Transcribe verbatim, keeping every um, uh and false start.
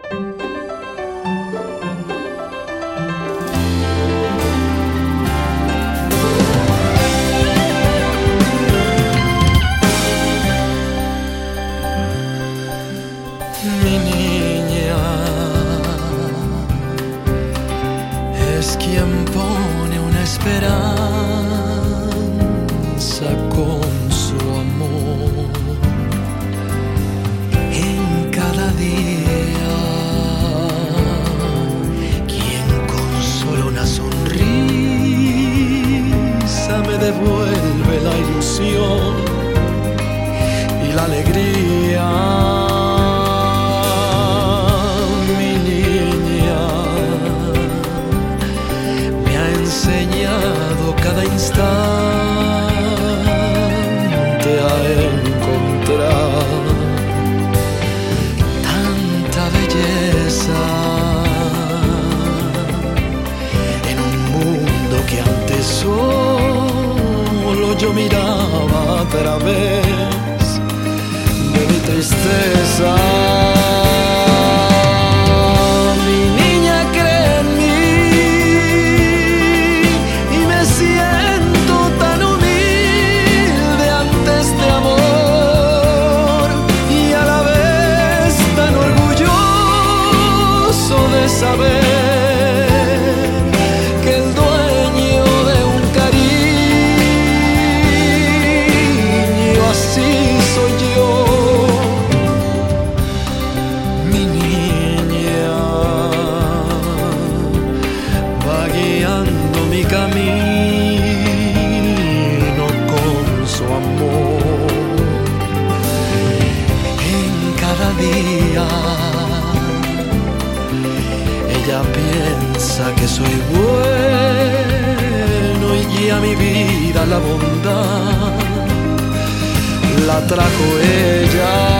Mi niña es quien pone una esperanza con su amor en cada día, quien con solo una sonrisa me devuelve la ilusión y la alegría. Enseñado cada instante a encontrar tanta belleza en un mundo que antes solo yo miraba a través de mi tristeza. Saber que el dueño de un cariño así soy yo. Mi niña va guiando mi camino con su amor en cada día. Ella piensa que soy bueno y guía mi vida a la bondad. La trajo ella.